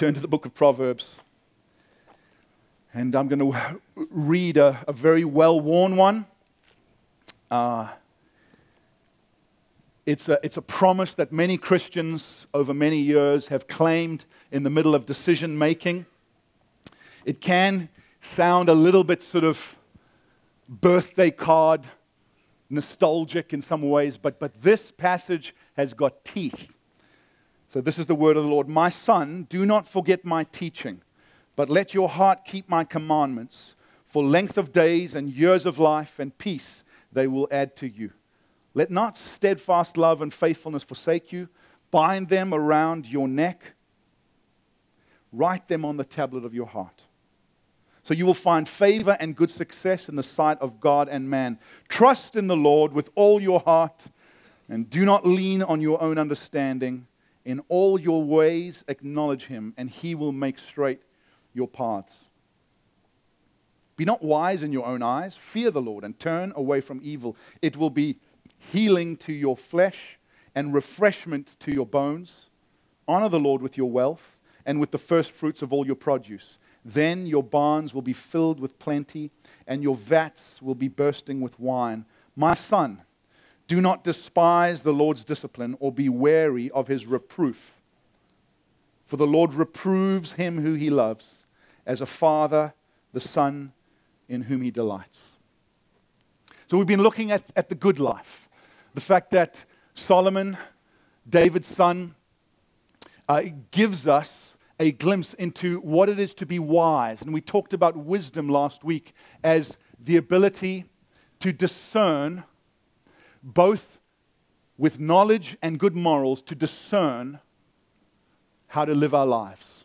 Turn to the book of Proverbs. And I'm going to read a very well-worn one. It's a promise that many Christians over many years have claimed in the middle of decision making. It can sound a little bit sort of birthday card, nostalgic in some ways, but this passage has got teeth. So this is the word of the Lord. My son, do not forget my teaching, but let your heart keep my commandments. For length of days and years of life and peace they will add to you. Let not steadfast love and faithfulness forsake you. Bind them around your neck. Write them on the tablet of your heart. So you will find favor and good success in the sight of God and man. Trust in the Lord with all your heart, and do not lean on your own understanding. In all your ways acknowledge him, and he will make straight your paths. Be not wise in your own eyes. Fear the Lord and turn away from evil. It will be healing to your flesh and refreshment to your bones. Honor the Lord with your wealth and with the first fruits of all your produce. Then your barns will be filled with plenty, and your vats will be bursting with wine. My son, do not despise the Lord's discipline or be wary of his reproof. For the Lord reproves him who he loves, as a father the son in whom he delights. So we've been looking at the good life. The fact that Solomon, David's son, gives us a glimpse into what it is to be wise. And we talked about wisdom last week as the ability to discern, both with knowledge and good morals, to discern how to live our lives.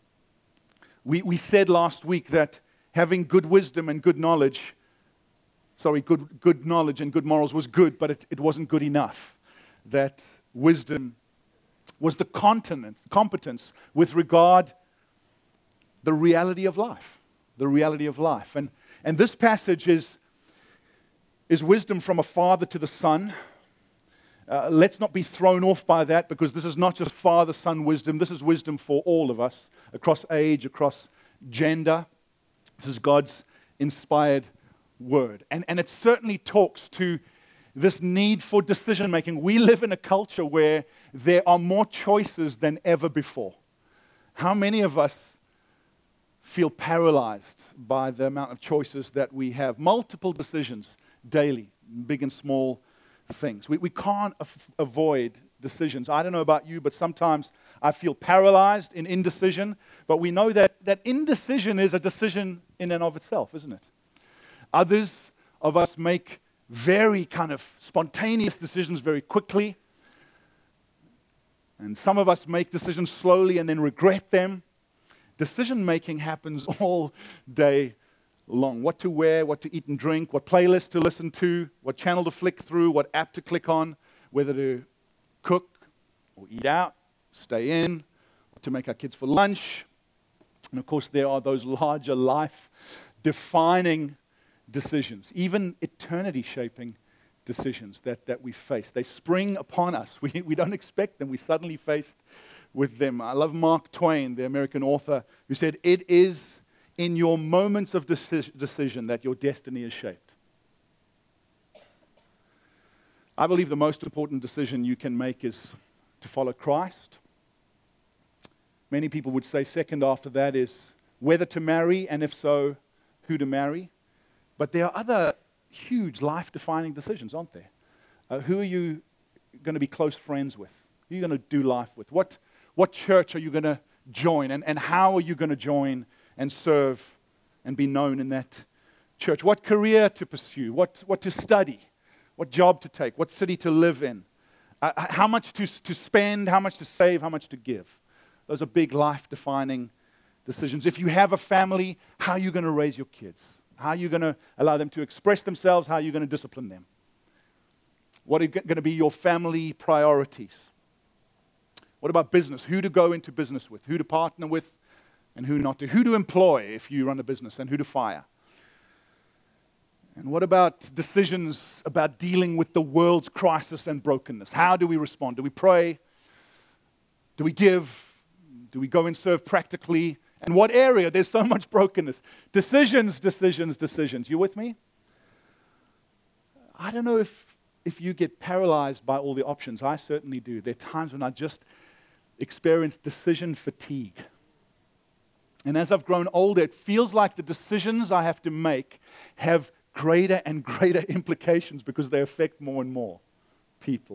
We said last week that having good wisdom and good knowledge, good knowledge and good morals was good, but it wasn't good enough. That wisdom was the competence with regard the reality of life. The reality of life. And this passage is wisdom from a father to the son. Let's not be thrown off by that, because this is not just father-son wisdom. This is wisdom for all of us, across age, across gender. This is God's inspired word. And it certainly talks to this need for decision-making. We live in a culture where there are more choices than ever before. How many of us feel paralyzed by the amount of choices that we have? Multiple decisions daily, big and small things. We can't avoid decisions. I don't know about you, but sometimes I feel paralyzed in indecision. But we know that indecision is a decision in and of itself, isn't it? Others of us make very kind of spontaneous decisions very quickly. And some of us make decisions slowly and then regret them. Decision-making happens all day long. What to wear, what to eat and drink, what playlist to listen to, what channel to flick through, what app to click on, whether to cook or eat out, stay in, what to make our kids for lunch. And of course, there are those larger life-defining decisions, even eternity-shaping decisions that we face. They spring upon us. We don't expect them. We suddenly faced with them. I love Mark Twain, the American author, who said, "It is in your moments of decision that your destiny is shaped." I believe the most important decision you can make is to follow Christ. Many people would say second after that is whether to marry, and if so, who to marry. But there are other huge life-defining decisions, aren't there? Who are you going to be close friends with? Who are you going to do life with? What church are you going to join? And how are you going to join and serve and be known in that church? What career to pursue? What to study? What job to take? What city to live in? How much to spend? How much to save? How much to give? Those are big life-defining decisions. If you have a family, how are you going to raise your kids? How are you going to allow them to express themselves? How are you going to discipline them? What are going to be your family priorities? What about business? Who to go into business with? Who to partner with and who not to? Who to employ if you run a business and who to fire? And what about decisions about dealing with the world's crisis and brokenness? How do we respond? Do we pray? Do we give? Do we go and serve practically? And what area? There's so much brokenness. Decisions, decisions, decisions. You with me? I don't know if you get paralyzed by all the options. I certainly do. There are times when I just experience decision fatigue. And as I've grown older, it feels like the decisions I have to make have greater and greater implications because they affect more and more people.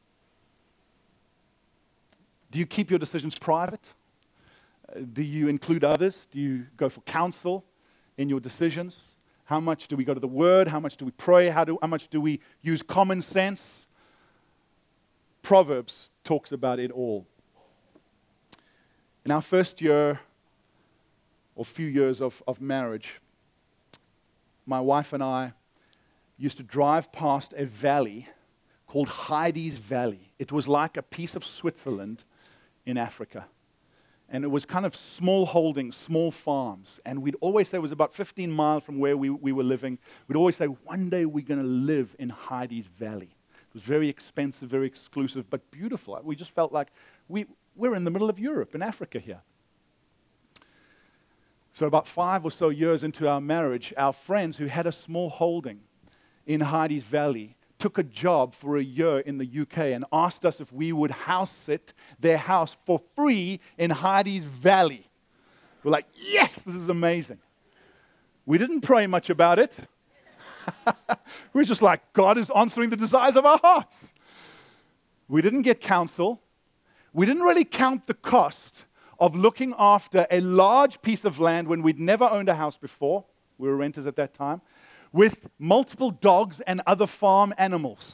Do you keep your decisions private? Do you include others? Do you go for counsel in your decisions? How much do we go to the Word? How much do we pray? How much do we use common sense? Proverbs talks about it all. In our first year or few years of marriage, my wife and I used to drive past a valley called Heidi's Valley. It was like a piece of Switzerland in Africa. And it was kind of small holdings, small farms. And we'd always say, it was about 15 miles from where we were living. We'd always say, one day we're going to live in Heidi's Valley. It was very expensive, very exclusive, but beautiful. We just felt like we're in the middle of Europe, in Africa here. So about 5 or so years into our marriage, our friends who had a small holding in Heidi's Valley took a job for a year in the UK and asked us if we would house sit their house for free in Heidi's Valley. We're like, yes, this is amazing. We didn't pray much about it. We're just like, God is answering the desires of our hearts. We didn't get counsel. We didn't really count the cost of looking after a large piece of land when we'd never owned a house before. We were renters at that time. With multiple dogs and other farm animals.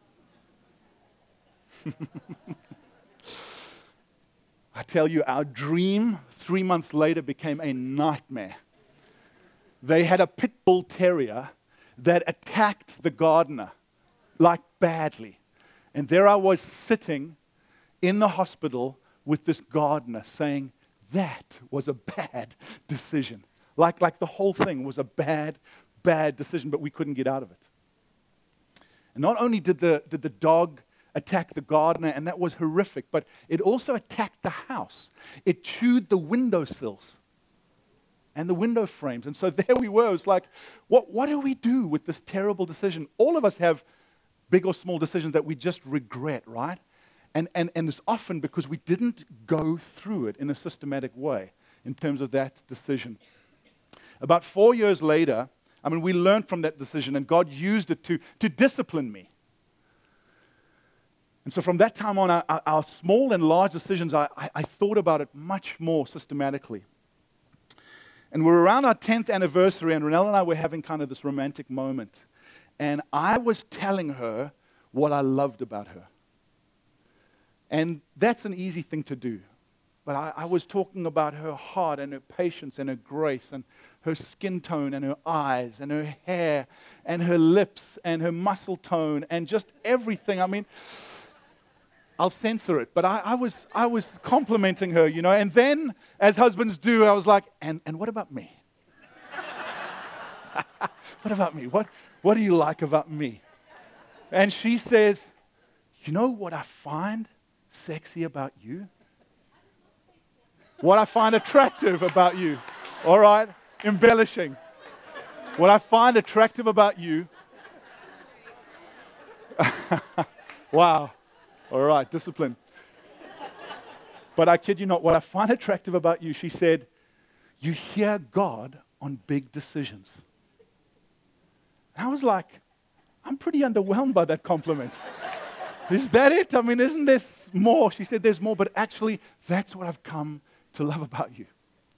I tell you, our dream 3 months later became a nightmare. They had a pit bull terrier that attacked the gardener, like badly. And there I was sitting in the hospital with this gardener saying, that was a bad decision. Like the whole thing was a bad decision, but we couldn't get out of it. And not only did the dog attack the gardener, and that was horrific, but it also attacked the house. It chewed the windowsills and the window frames. And so there we were. It was like, what do we do with this terrible decision? All of us have big or small decisions that we just regret, right? And it's often because we didn't go through it in a systematic way in terms of that decision. About 4 years later, we learned from that decision, and God used it to discipline me. And so from that time on, our small and large decisions, I thought about it much more systematically. And we're around our 10th anniversary, and Renelle and I were having kind of this romantic moment. And I was telling her what I loved about her. And that's an easy thing to do. But I was talking about her heart and her patience and her grace and her skin tone and her eyes and her hair and her lips and her muscle tone and just everything. I'll censor it, but I was complimenting her, And then, as husbands do, I was like, and what about me? What about me? What do you like about me? And she says, you know what I find sexy about you? What I find attractive about you. All right? Embellishing. What I find attractive about you. Wow. All right, discipline. But I kid you not, what I find attractive about you, she said, you hear God on big decisions. And I was like, I'm pretty underwhelmed by that compliment. Is that it? Isn't there more? She said, there's more, but actually, that's what I've come to love about you.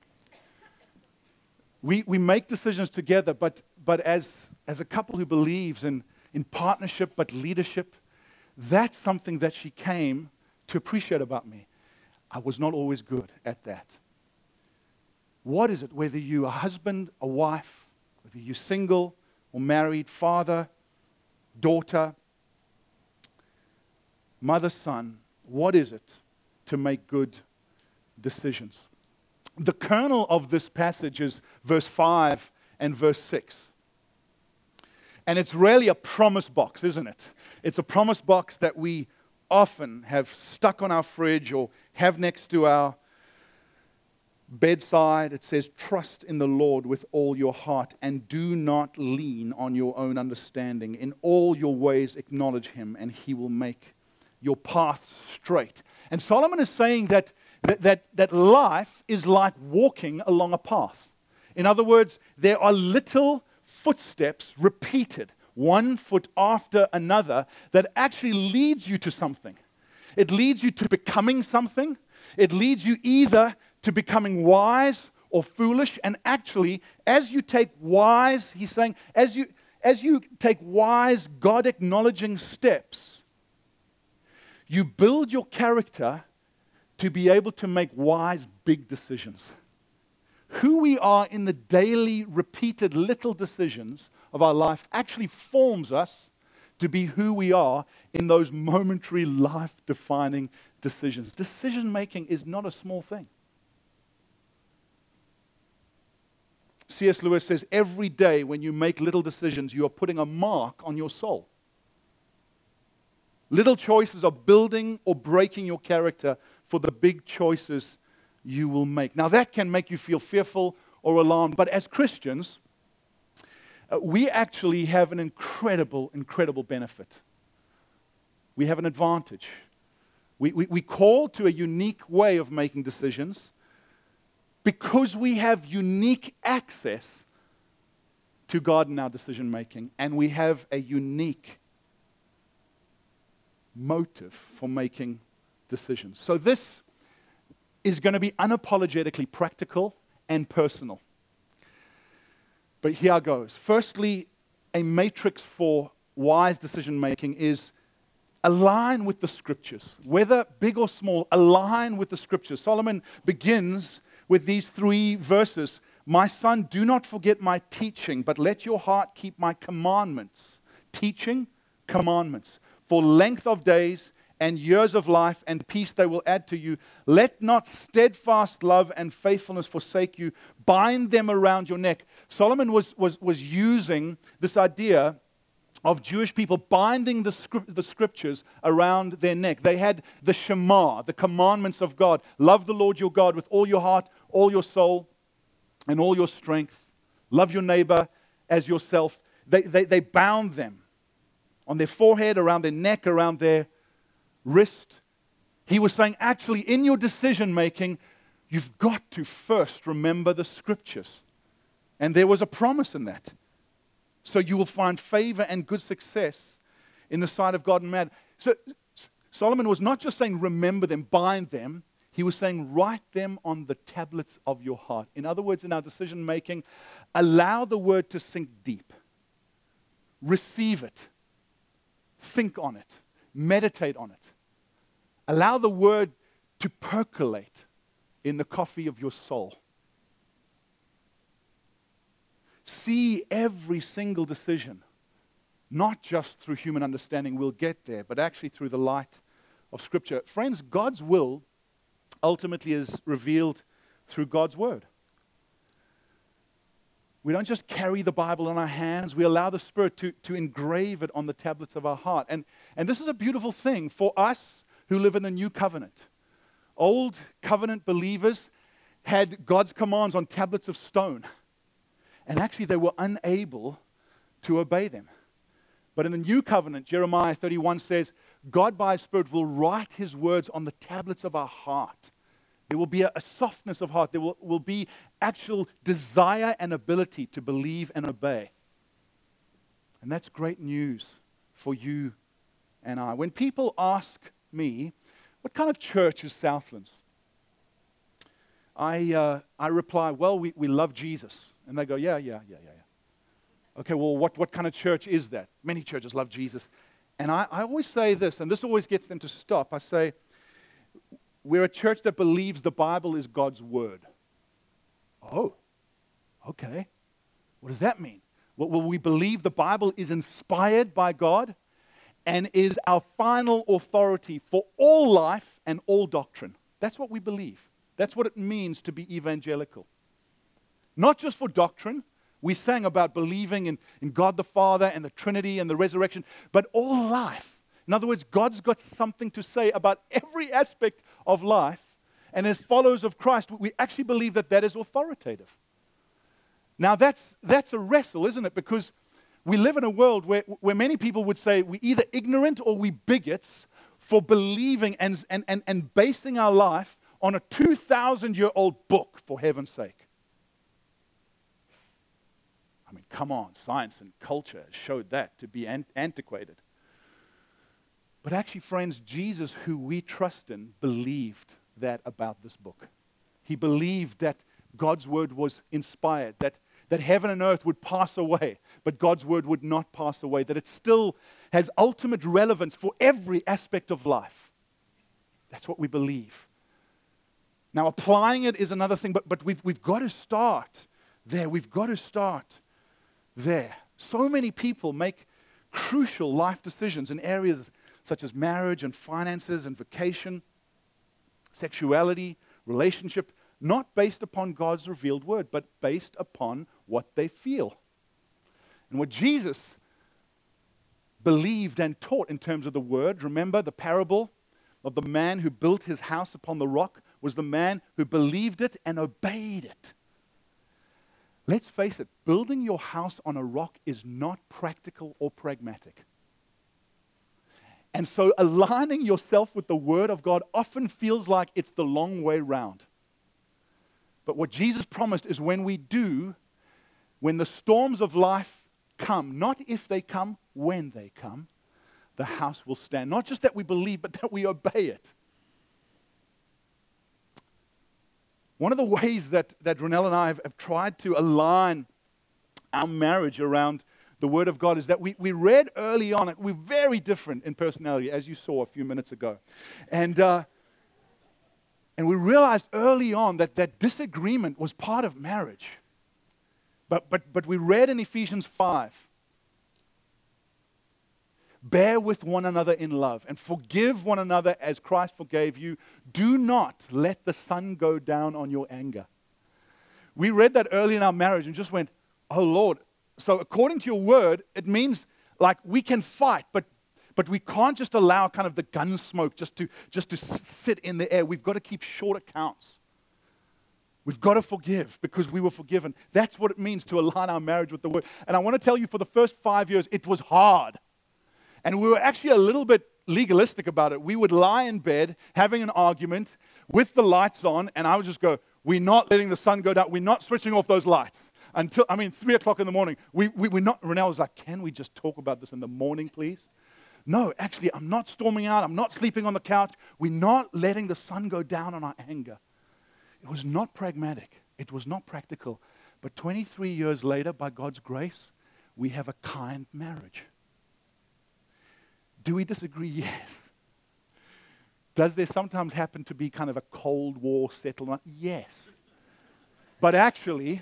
We make decisions together, but as a couple who believes in partnership but leadership, that's something that she came to appreciate about me. I was not always good at that. What is it, whether you're a husband, a wife, whether you're single or married, father, daughter, mother, son, what is it to make good decisions? The kernel of this passage is verse 5 and verse 6. And it's really a promise box, isn't it? It's a promise box that we often have stuck on our fridge or have next to our bedside, it says, trust in the Lord with all your heart and do not lean on your own understanding. In all your ways acknowledge him and he will make your path straight. And Solomon is saying that life is like walking along a path. In other words, there are little footsteps repeated, one foot after another, that actually leads you to something. It leads you to becoming something. It leads you either to becoming wise or foolish. And actually, as you take wise, he's saying, as you take wise, God-acknowledging steps, you build your character to be able to make wise, big decisions. Who we are in the daily, repeated little decisions of our life actually forms us to be who we are in those momentary, life-defining decisions. Decision-making is not a small thing. C.S. Lewis says, every day when you make little decisions, you are putting a mark on your soul. Little choices are building or breaking your character for the big choices you will make. Now, that can make you feel fearful or alarmed, but as Christians, we actually have an incredible, incredible benefit. We have an advantage. We call to a unique way of making decisions because we have unique access to God in our decision making, and we have a unique motive for making decisions. So this is going to be unapologetically practical and personal. But here goes. Firstly, a matrix for wise decision making is align with the scriptures. Whether big or small, align with the scriptures. Solomon begins with these 3 verses. My son, do not forget my teaching, but let your heart keep my commandments. Teaching, commandments. For length of days and years of life and peace they will add to you. Let not steadfast love and faithfulness forsake you. Bind them around your neck. Solomon was using this idea of Jewish people binding the scriptures around their neck. They had the Shema, the commandments of God. Love the Lord your God with all your heart, all your soul, and all your strength. Love your neighbor as yourself. They bound them on their forehead, around their neck, around their wrist. He was saying, actually, in your decision making, you've got to first remember the scriptures. And there was a promise in that. So you will find favor and good success in the sight of God and man. So Solomon was not just saying remember them, bind them. He was saying write them on the tablets of your heart. In other words, in our decision making, allow the word to sink deep. Receive it. Think on it. Meditate on it. Allow the word to percolate in the coffee of your soul. See every single decision, not just through human understanding, we'll get there, but actually through the light of Scripture. Friends, God's will ultimately is revealed through God's word. We don't just carry the Bible in our hands. We allow the Spirit to engrave it on the tablets of our heart. And this is a beautiful thing for us who live in the new covenant. Old covenant believers had God's commands on tablets of stone. And actually they were unable to obey them. But in the new covenant, Jeremiah 31 says, God by His Spirit will write His words on the tablets of our heart. There will be a softness of heart. There will be actual desire and ability to believe and obey. And that's great news for you and I. When people ask me, what kind of church is Southlands? I reply, well, we love Jesus. And they go, yeah. Okay, well, what kind of church is that? Many churches love Jesus. And I always say this, and this always gets them to stop. I say, we're a church that believes the Bible is God's word. Oh, okay. What does that mean? Well, we believe the Bible is inspired by God and is our final authority for all life and all doctrine. That's what we believe. That's what it means to be evangelical. Not just for doctrine. We sang about believing in God the Father and the Trinity and the resurrection, but all life. In other words, God's got something to say about every aspect of life, And as followers of Christ, we actually believe that that is authoritative. Now, that's a wrestle, isn't it? Because we live in a world where many people would say we're either ignorant or we bigots for believing and basing our life on a 2,000-year-old book, for heaven's sake. I mean, come on, science and culture showed that to be antiquated. But actually, friends, Jesus, who we trust in, believed that about this book. He believed that God's word was inspired, that heaven and earth would pass away, but God's word would not pass away, that it still has ultimate relevance for every aspect of life. That's what we believe. Now, applying it is another thing, but we've got to start there. We've got to start there. So many people make crucial life decisions in areas such as marriage and finances and vocation, sexuality, relationship, not based upon God's revealed word, but based upon what they feel. And what Jesus believed and taught in terms of the word, remember the parable of the man who built his house upon the rock, was the man who believed it and obeyed it. Let's face it, building your house on a rock is not practical or pragmatic. And so aligning yourself with the Word of God often feels like it's the long way round. But what Jesus promised is when we do, when the storms of life come, not if they come, when they come, the house will stand. Not just that we believe, but that we obey it. One of the ways that Ronelle and I have tried to align our marriage around the Word of God is that we read early on, we're very different in personality, as you saw a few minutes ago. And we realized early on that disagreement was part of marriage. But we read in Ephesians 5, bear with one another in love and forgive one another as Christ forgave you. Do not let the sun go down on your anger. We read that early in our marriage and just went, oh Lord. So according to your word, it means like we can fight, but we can't just allow kind of the gun smoke just to sit in the air. We've got to keep short accounts. We've got to forgive because we were forgiven. That's what it means to align our marriage with the word. And I want to tell you, for the first 5 years, it was hard. And we were actually a little bit legalistic about it. We would lie in bed having an argument with the lights on, and I would just go, we're not letting the sun go down. We're not switching off those lights. Until, 3 o'clock in the morning. We're not, Ronelle was like, can we just talk about this in the morning, please? No, actually, I'm not storming out. I'm not sleeping on the couch. We're not letting the sun go down on our anger. It was not pragmatic. It was not practical. But 23 years later, by God's grace, we have a kind marriage. Do we disagree? Yes. Does there sometimes happen to be kind of a Cold War settlement? Yes. But actually,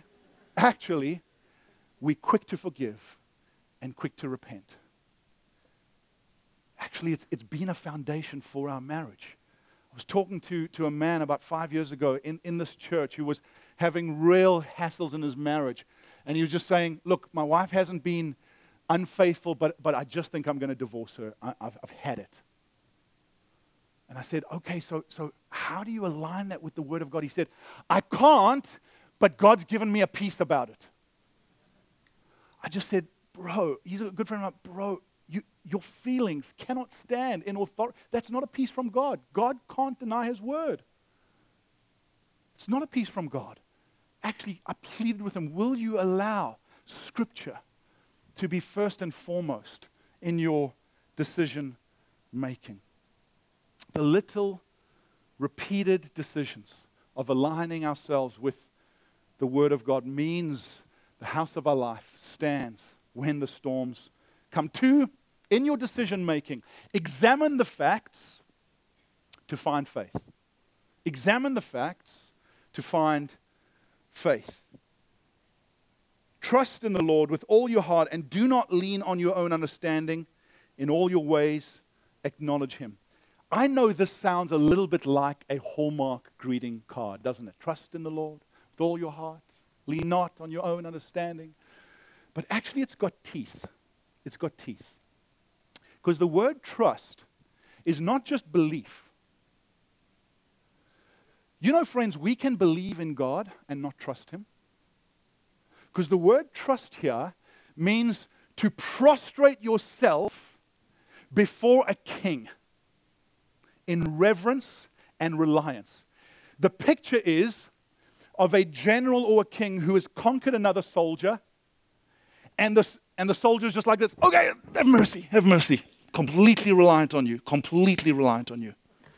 we're quick to forgive and quick to repent. Actually, it's been a foundation for our marriage. I was talking to a man about 5 years ago in this church who was having real hassles in his marriage. And he was just saying, look, my wife hasn't been unfaithful, but I just think I'm going to divorce her. I've had it. And I said, okay, so how do you align that with the Word of God? He said, I can't, but God's given me a peace about it. I just said, bro, he's a good friend of mine, bro, your feelings cannot stand in authority. That's not a peace from God. God can't deny His Word. It's not a peace from God. Actually, I pleaded with him, will you allow Scripture to be first and foremost in your decision making? The little repeated decisions of aligning ourselves with the Word of God means the house of our life stands when the storms come. 2, in your decision making, examine the facts to find faith. Examine the facts to find faith. Trust in the Lord with all your heart and do not lean on your own understanding. In all your ways, acknowledge Him. I know this sounds a little bit like a Hallmark greeting card, doesn't it? Trust in the Lord with all your heart. Lean not on your own understanding. But actually, it's got teeth. It's got teeth. Because the word trust is not just belief. You know, friends, we can believe in God and not trust Him. Because the word trust here means to prostrate yourself before a king in reverence and reliance. The picture is of a general or a king who has conquered another soldier, and the soldier is just like this, okay, have mercy. Completely reliant on you, completely reliant on you.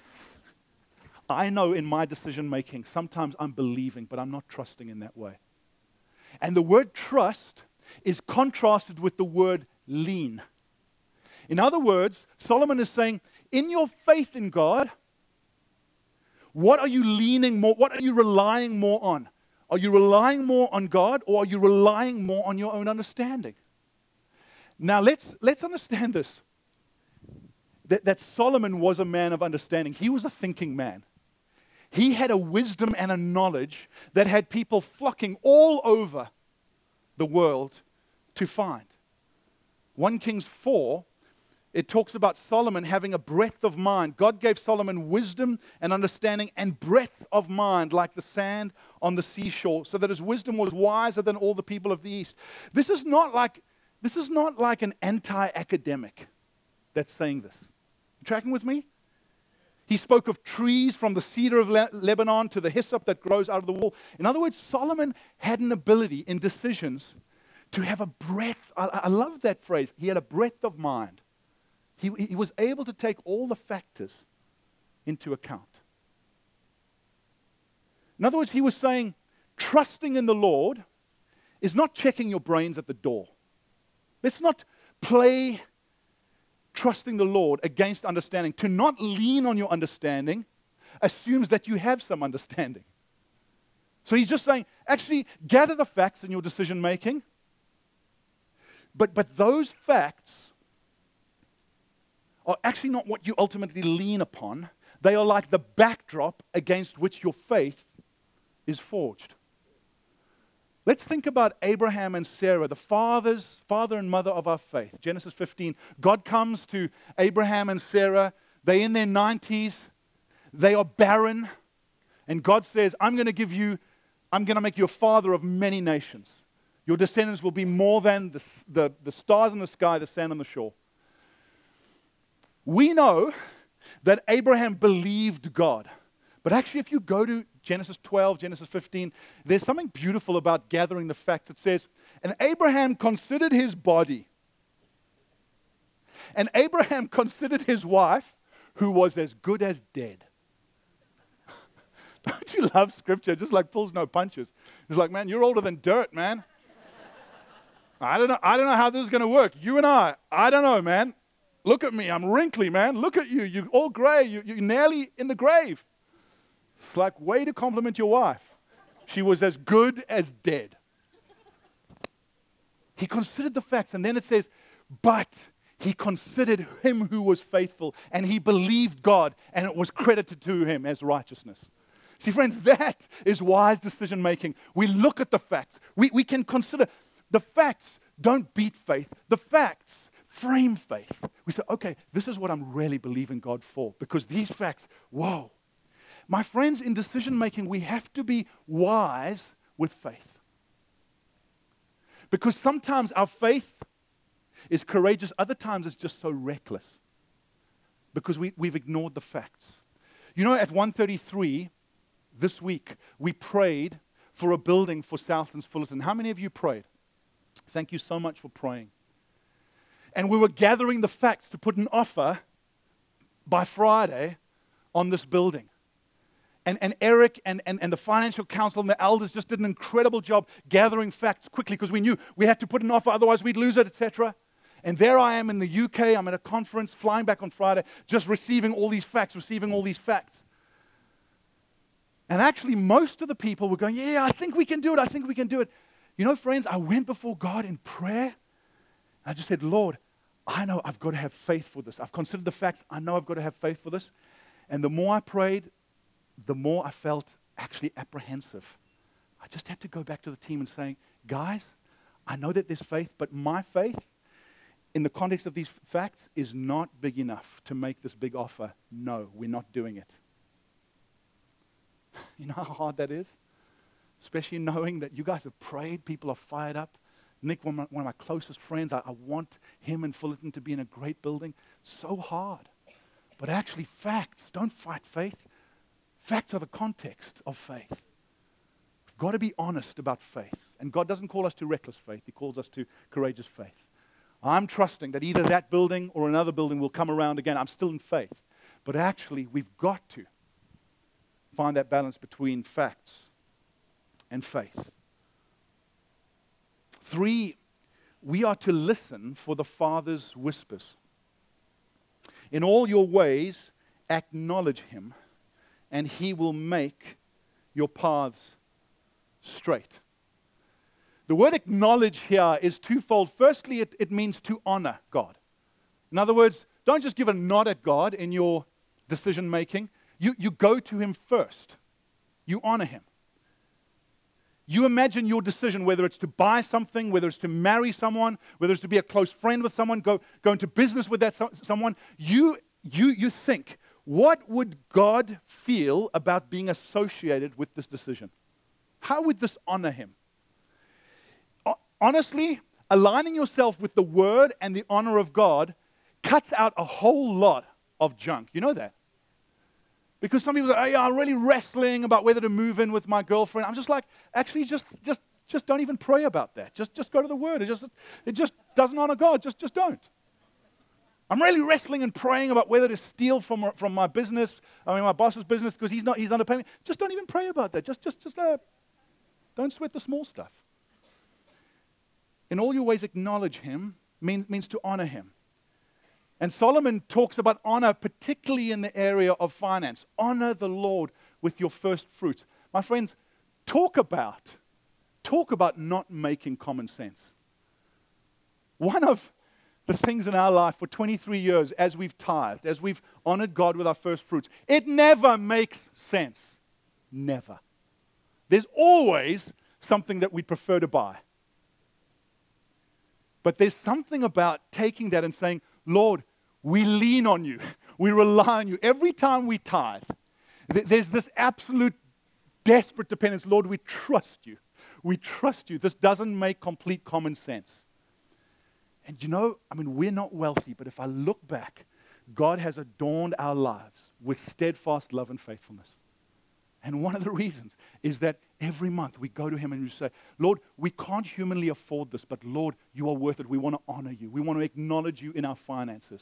I know in my decision making, sometimes I'm believing, but I'm not trusting in that way. And the word trust is contrasted with the word lean. In other words, Solomon is saying, in your faith in God, what are you leaning more, what are you relying more on? Are you relying more on God, or are you relying more on your own understanding? Now let's understand this. That Solomon was a man of understanding. He was a thinking man. He had a wisdom and a knowledge that had people flocking all over the world to find. 1 Kings 4, it talks about Solomon having a breadth of mind. God gave Solomon wisdom and understanding and breadth of mind like the sand on the seashore, so that his wisdom was wiser than all the people of the East. This is not like an anti-academic that's saying this. You tracking with me? He spoke of trees from the cedar of Lebanon to the hyssop that grows out of the wall. In other words, Solomon had an ability in decisions to have a breadth. I love that phrase. He had a breadth of mind. He was able to take all the factors into account. In other words, he was saying, trusting in the Lord is not checking your brains at the door. Let's not play trusting the Lord against understanding. To not lean on your understanding assumes that you have some understanding. So he's just saying, actually, gather the facts in your decision making, but those facts are actually not what you ultimately lean upon. They are like the backdrop against which your faith is forged. Let's think about Abraham and Sarah, the father and mother of our faith. Genesis 15. God comes to Abraham and Sarah. They're in their 90s. They are barren. And God says, I'm going to make you a father of many nations. Your descendants will be more than the stars in the sky, the sand on the shore. We know that Abraham believed God. But actually, if you go to Genesis 12, Genesis 15, there's something beautiful about gathering the facts. It says, and Abraham considered his body. And Abraham considered his wife, who was as good as dead. Don't you love Scripture? It just like pulls no punches. It's like, man, you're older than dirt, man. I don't know how this is going to work. You and I don't know, man. Look at me. I'm wrinkly, man. Look at you. You're all gray. You're nearly in the grave. It's like, way to compliment your wife. She was as good as dead. He considered the facts, and then it says, but he considered him who was faithful, and he believed God, and it was credited to him as righteousness. See, friends, that is wise decision making. We look at the facts. We can consider the facts don't beat faith. The facts frame faith. We say, okay, this is what I'm really believing God for, because these facts, whoa. My friends, in decision making, we have to be wise with faith. Because sometimes our faith is courageous, other times it's just so reckless. Because we've ignored the facts. You know, at 1:33 this week, we prayed for a building for Southlands Fullerton. How many of you prayed? Thank you so much for praying. And we were gathering the facts to put an offer by Friday on this building. And Eric and the financial council and the elders just did an incredible job gathering facts quickly, because we knew we had to put an offer, otherwise we'd lose it, etc. And there I am in the UK, I'm at a conference, flying back on Friday, just receiving all these facts. And actually most of the people were going, yeah, I think we can do it. You know, friends, I went before God in prayer. I just said, Lord, I know I've got to have faith for this. I've considered the facts. I know I've got to have faith for this. And the more I prayed, the more I felt actually apprehensive. I just had to go back to the team and saying, guys, I know that there's faith, but my faith in the context of these facts is not big enough to make this big offer. No, we're not doing it. You know how hard that is? Especially knowing that you guys have prayed, people are fired up. Nick, one of my closest friends, I want him and Fullerton to be in a great building. So hard. But actually, facts don't fight faith. Facts are the context of faith. We've got to be honest about faith. And God doesn't call us to reckless faith. He calls us to courageous faith. I'm trusting that either that building or another building will come around again. I'm still in faith. But actually, we've got to find that balance between facts and faith. 3, we are to listen for the Father's whispers. In all your ways, acknowledge Him, and He will make your paths straight. The word acknowledge here is twofold. Firstly, it means to honor God. In other words, don't just give a nod at God in your decision making. You go to Him first. You honor Him. You imagine your decision, whether it's to buy something, whether it's to marry someone, whether it's to be a close friend with someone, go into business with that someone. You think, what would God feel about being associated with this decision? How would this honor Him? Honestly, aligning yourself with the Word and the honor of God cuts out a whole lot of junk. You know that? Because some people say, hey, I'm really wrestling about whether to move in with my girlfriend. I'm just like, actually, just don't even pray about that. Just go to the Word. It just doesn't honor God. Just don't. I'm really wrestling and praying about whether to steal from my business, my boss's business, because he's underpaying me. Just don't even pray about that. Just don't sweat the small stuff. In all your ways, acknowledge Him means to honor Him. And Solomon talks about honor, particularly in the area of finance. Honor the Lord with your first fruits. My friends, talk about not making common sense. One of the things in our life for 23 years, as we've tithed, as we've honored God with our first fruits, it never makes sense. Never. There's always something that we prefer to buy. But there's something about taking that and saying, Lord, we lean on you. We rely on you. Every time we tithe, there's this absolute desperate dependence. Lord, we trust you. We trust you. This doesn't make complete common sense. And we're not wealthy, but if I look back, God has adorned our lives with steadfast love and faithfulness. And one of the reasons is that every month we go to Him and we say, Lord, we can't humanly afford this, but Lord, you are worth it. We want to honor you. We want to acknowledge you in our finances.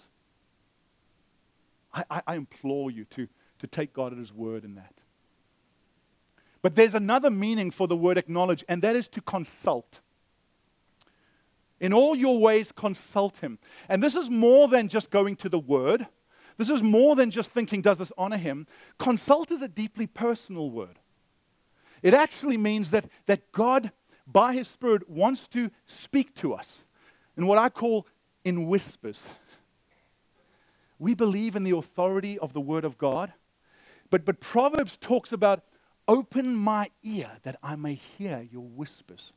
I implore you to take God at His word in that. But there's another meaning for the word acknowledge, and that is to consult. In all your ways, consult Him. And this is more than just going to the Word. This is more than just thinking, does this honor Him? Consult is a deeply personal word. It actually means that God, by His Spirit, wants to speak to us in what I call in whispers. We believe in the authority of the Word of God, but Proverbs talks about, open my ear that I may hear your whispers.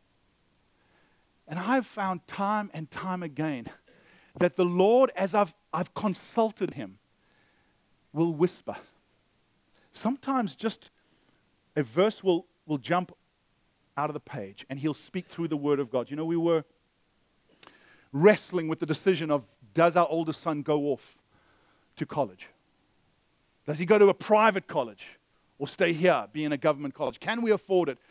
And I've found time and time again that the Lord, as I've consulted Him, will whisper. Sometimes just a verse will jump out of the page and He'll speak through the Word of God. We were wrestling with the decision of, does our oldest son go off to college? Does he go to a private college or stay here, be in a government college? Can we afford it?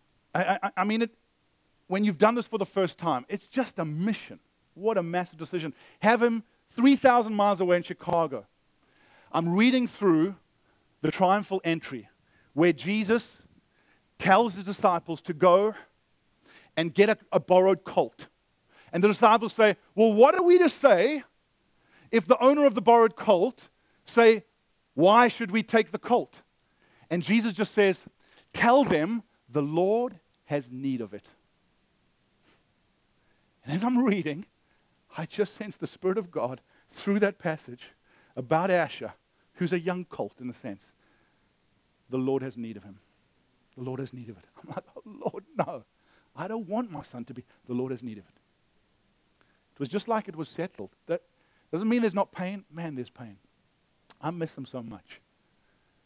When you've done this for the first time, it's just a mission. What a massive decision. Have him 3,000 miles away in Chicago. I'm reading through the triumphal entry where Jesus tells His disciples to go and get a borrowed colt. And the disciples say, well, what are we to say if the owner of the borrowed colt say, why should we take the colt? And Jesus just says, tell them the Lord has need of it. And as I'm reading, I just sense the Spirit of God through that passage about Asher, who's a young colt in a sense. The Lord has need of him. The Lord has need of it. I'm like, oh Lord, no. I don't want my son to be. The Lord has need of it. It was just like it was settled. That doesn't mean there's not pain. Man, there's pain. I miss him so much.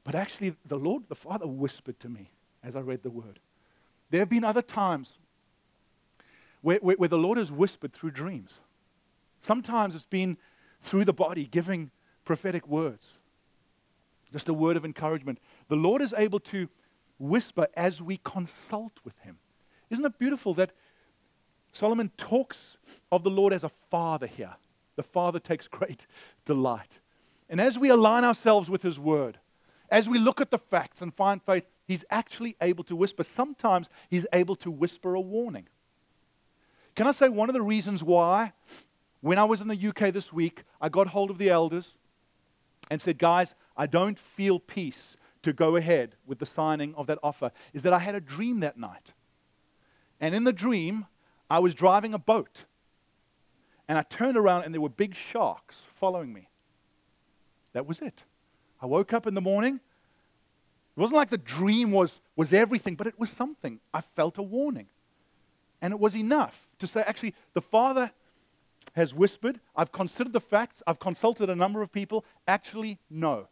But actually, the Lord, the Father, whispered to me as I read the word. There have been other times where the Lord has whispered through dreams. Sometimes it's been through the body, giving prophetic words. Just a word of encouragement. The Lord is able to whisper as we consult with Him. Isn't it beautiful that Solomon talks of the Lord as a father here? The Father takes great delight. And as we align ourselves with His word, as we look at the facts and find faith, He's actually able to whisper. Sometimes He's able to whisper a warning. Can I say one of the reasons why, when I was in the UK this week, I got hold of the elders and said, guys, I don't feel peace to go ahead with the signing of that offer, is that I had a dream that night. And in the dream, I was driving a boat. And I turned around and there were big sharks following me. That was it. I woke up in the morning. It wasn't like the dream was everything, but it was something. I felt a warning. And it was enough to say, actually, the Father has whispered. I've considered the facts. I've consulted a number of people. Actually, no.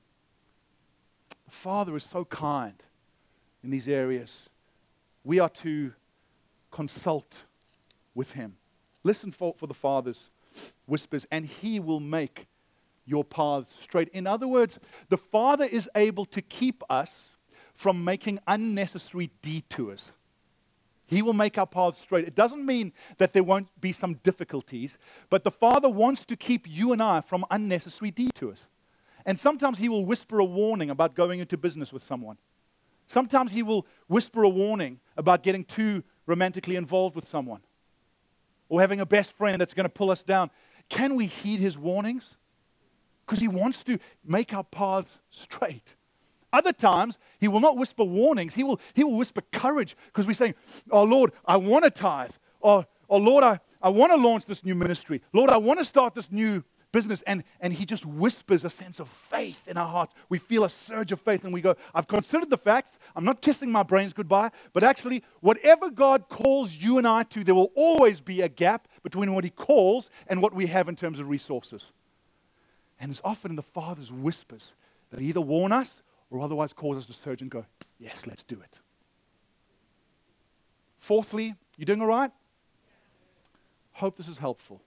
The Father is so kind in these areas. We are to consult with Him. Listen for the Father's whispers, and He will make your paths straight. In other words, the Father is able to keep us from making unnecessary detours. He will make our paths straight. It doesn't mean that there won't be some difficulties, but the Father wants to keep you and I from unnecessary detours. And sometimes He will whisper a warning about going into business with someone. Sometimes He will whisper a warning about getting too romantically involved with someone, or having a best friend that's going to pull us down. Can we heed His warnings? Because He wants to make our paths straight. Other times, He will not whisper warnings. He will whisper courage, because we're saying, oh Lord, I want to tithe. Oh Lord, I want to launch this new ministry. Lord, I want to start this new business. And He just whispers a sense of faith in our hearts. We feel a surge of faith and we go, I've considered the facts. I'm not kissing my brains goodbye. But actually, whatever God calls you and I to, there will always be a gap between what He calls and what we have in terms of resources. And it's often in the Father's whispers that He either warn us or otherwise cause us to surge and go, yes, let's do it. Fourthly, you doing all right? Hope this is helpful.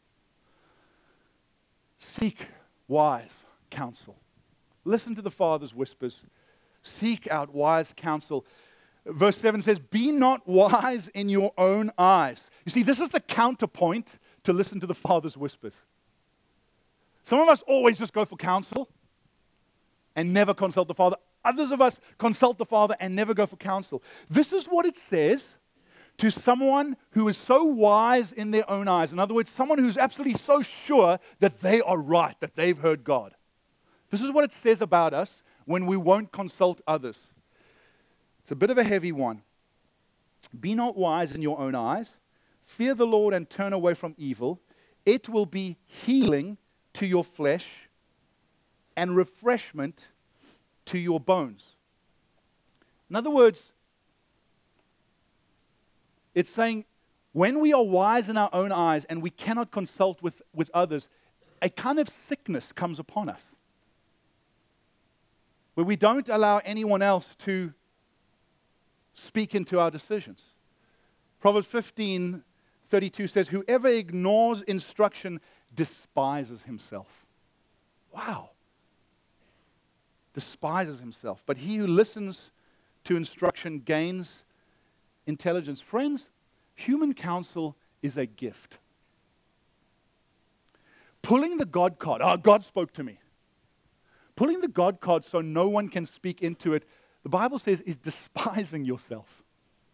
Seek wise counsel. Listen to the Father's whispers. Seek out wise counsel. Verse 7 says, be not wise in your own eyes. You see, this is the counterpoint to listen to the Father's whispers. Some of us always just go for counsel and never consult the Father. Others of us consult the Father and never go for counsel. This is what it says to someone who is so wise in their own eyes. In other words, someone who's absolutely so sure that they are right, that they've heard God. This is what it says about us when we won't consult others. It's a bit of a heavy one. Be not wise in your own eyes. Fear the Lord and turn away from evil. It will be healing to your flesh and refreshment to your bones. In other words, it's saying when we are wise in our own eyes and we cannot consult with others, a kind of sickness comes upon us where we don't allow anyone else to speak into our decisions. Proverbs 15:32 says, whoever ignores instruction despises himself. Wow. Despises himself. But he who listens to instruction gains intelligence. Friends, human counsel is a gift. Pulling the God card, God spoke to me. Pulling the God card so no one can speak into it, the Bible says, is despising yourself.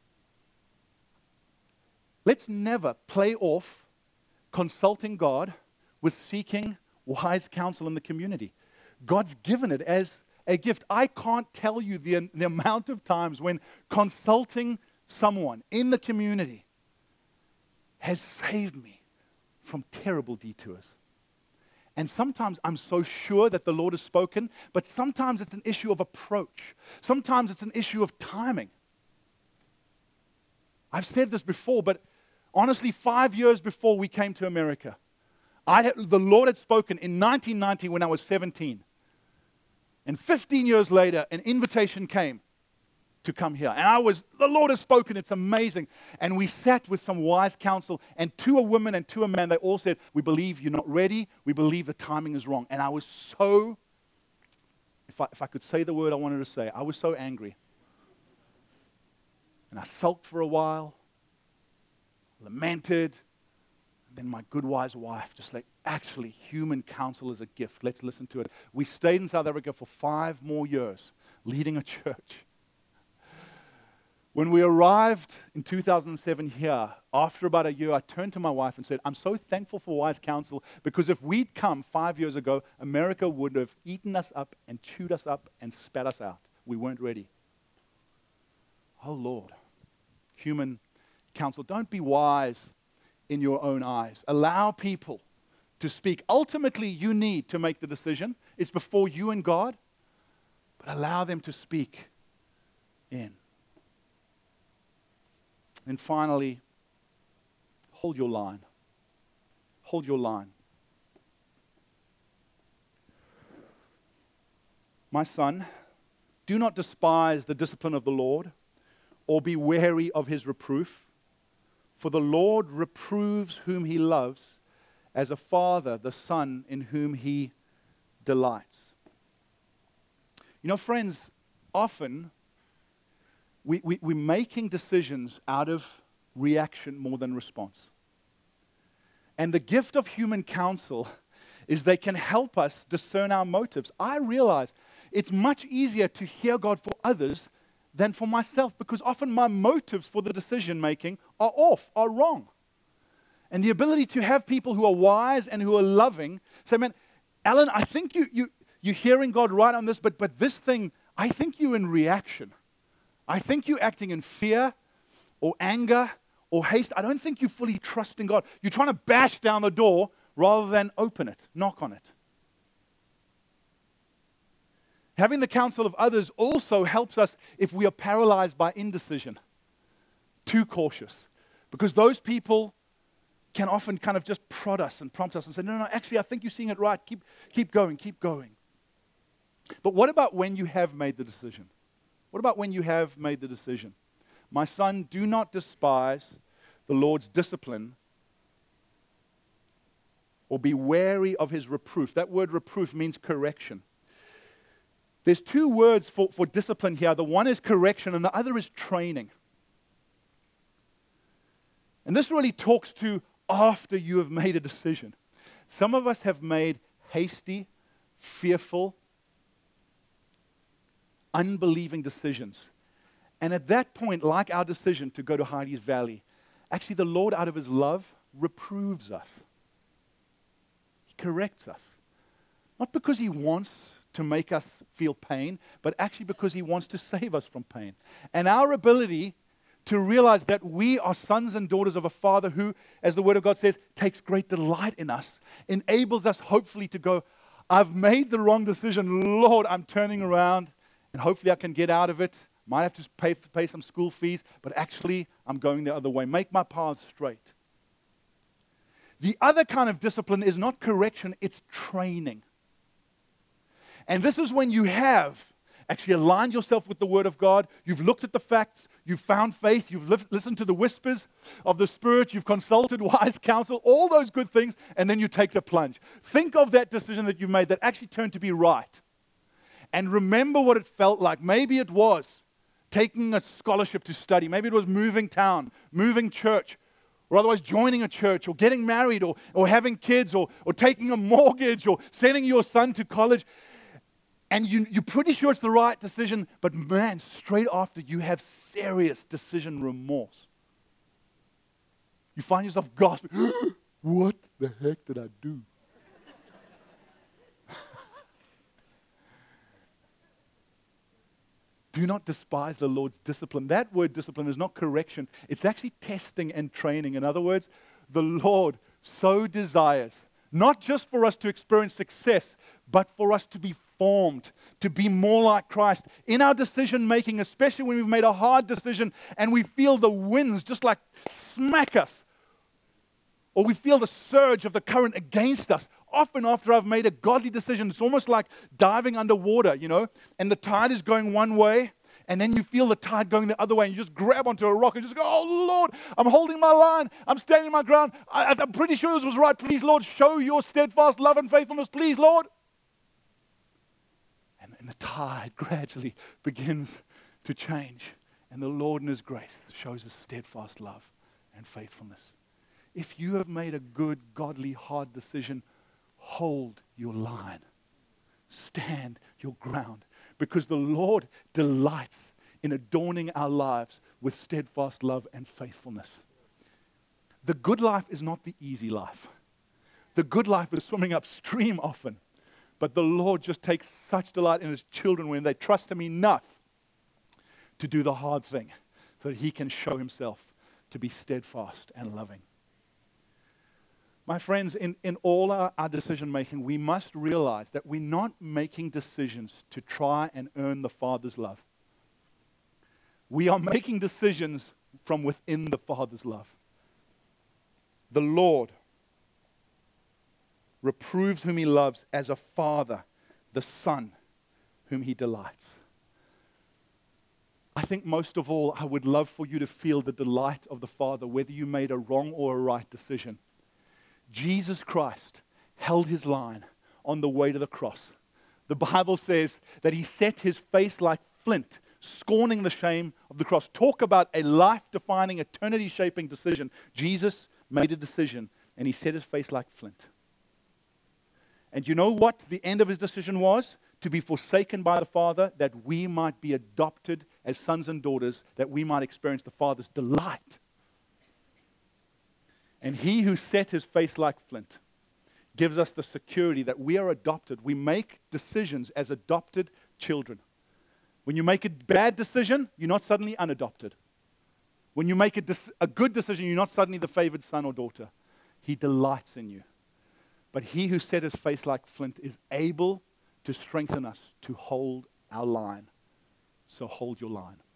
Let's never play off consulting God with seeking wise counsel in the community. God's given it as a gift. I can't tell you the amount of times when consulting someone in the community has saved me from terrible detours. And sometimes I'm so sure that the Lord has spoken, but sometimes it's an issue of approach. Sometimes it's an issue of timing. I've said this before, but honestly, 5 years before we came to America, the Lord had spoken in 1990 when I was 17. And 15 years later, an invitation came to come here. And the Lord has spoken, it's amazing. And we sat with some wise counsel, and two a woman and two a man, they all said, we believe you're not ready, we believe the timing is wrong. And I was so, if I could say the word I wanted to say, I was so angry. And I sulked for a while, lamented, and then my good wise wife just like, actually, human counsel is a gift. Let's listen to it. We stayed in South Africa for 5 more years, leading a church. When we arrived in 2007 here, after about a year, I turned to my wife and said, I'm so thankful for wise counsel, because if we'd come 5 years ago, America would have eaten us up and chewed us up and spat us out. We weren't ready. Oh, Lord. Human counsel. Don't be wise in your own eyes. Allow people to speak. Ultimately, you need to make the decision. It's before you and God. But allow them to speak in. And finally, hold your line. Hold your line. My son, do not despise the discipline of the Lord, or be wary of his reproof. For the Lord reproves whom he loves, as a father the son in whom he delights. You know, friends, often we're making decisions out of reaction more than response. And the gift of human counsel is they can help us discern our motives. I realize it's much easier to hear God for others than for myself, because often my motives for the decision making are off, are wrong. And the ability to have people who are wise and who are loving say, man, Alan, I think you're hearing God right on this, but this thing, I think you're in reaction. I think you're acting in fear or anger or haste. I don't think you fully trust in God. You're trying to bash down the door rather than open it, knock on it. Having the counsel of others also helps us if we are paralyzed by indecision, too cautious. Because those people can often kind of just prod us and prompt us and say, no, actually, I think you're seeing it right. Keep going, keep going. But what about when you have made the decision? What about when you have made the decision? My son, do not despise the Lord's discipline or be wary of his reproof. That word reproof means correction. There's 2 words for discipline here. The one is correction and the other is training. And this really talks to after you have made a decision. Some of us have made hasty, fearful, unbelieving decisions. And at that point, like our decision to go to Heidi's Valley, actually the Lord, out of his love, reproves us. He corrects us. Not because he wants to make us feel pain, but actually because he wants to save us from pain. And our ability to realize that we are sons and daughters of a Father who, as the Word of God says, takes great delight in us, enables us hopefully to go, I've made the wrong decision. Lord, I'm turning around, and hopefully I can get out of it. Might have to pay some school fees, but actually I'm going the other way. Make my path straight. The other kind of discipline is not correction, it's training. And this is when you have actually aligned yourself with the Word of God. You've looked at the facts. You've found faith. You've listened to the whispers of the Spirit. You've consulted wise counsel, all those good things, and then you take the plunge. Think of that decision that you made that actually turned to be right. And remember what it felt like. Maybe it was taking a scholarship to study. Maybe it was moving town, moving church, or otherwise joining a church, or getting married, or having kids, or taking a mortgage, or sending your son to college. And you're pretty sure it's the right decision, but man, straight after you have serious decision remorse. You find yourself gasping, what the heck did I do? Do not despise the Lord's discipline. That word discipline is not correction. It's actually testing and training. In other words, the Lord so desires, not just for us to experience success, but for us to be formed, to be more like Christ in our decision making, especially when we've made a hard decision and we feel the winds just like smack us, or we feel the surge of the current against us. often after I've made a godly decision, it's almost like diving underwater, and the tide is going one way, and then you feel the tide going the other way, and you just grab onto a rock and just go, oh, Lord, I'm holding my line. I'm standing my ground. I'm pretty sure this was right. Please, Lord, show your steadfast love and faithfulness. Please, Lord. And the tide gradually begins to change, and the Lord in His grace shows His steadfast love and faithfulness. If you have made a good, godly, hard decision, hold your line. Stand your ground. Because the Lord delights in adorning our lives with steadfast love and faithfulness. The good life is not the easy life. The good life is swimming upstream often. But the Lord just takes such delight in His children when they trust Him enough to do the hard thing so that He can show Himself to be steadfast and loving. My friends, in all our decision making, we must realize that we're not making decisions to try and earn the Father's love. We are making decisions from within the Father's love. The Lord reproves whom He loves as a father, the Son whom He delights. I think most of all, I would love for you to feel the delight of the Father, whether you made a wrong or a right decision. Jesus Christ held His line on the way to the cross. The Bible says that He set His face like flint, scorning the shame of the cross. Talk about a life-defining, eternity-shaping decision. Jesus made a decision, and He set His face like flint. And you know what the end of His decision was? To be forsaken by the Father, that we might be adopted as sons and daughters, that we might experience the Father's delight. And He who set His face like flint gives us the security that we are adopted. We make decisions as adopted children. When you make a bad decision, you're not suddenly unadopted. When you make a good decision, you're not suddenly the favored son or daughter. He delights in you. But He who set His face like flint is able to strengthen us to hold our line. So hold your line.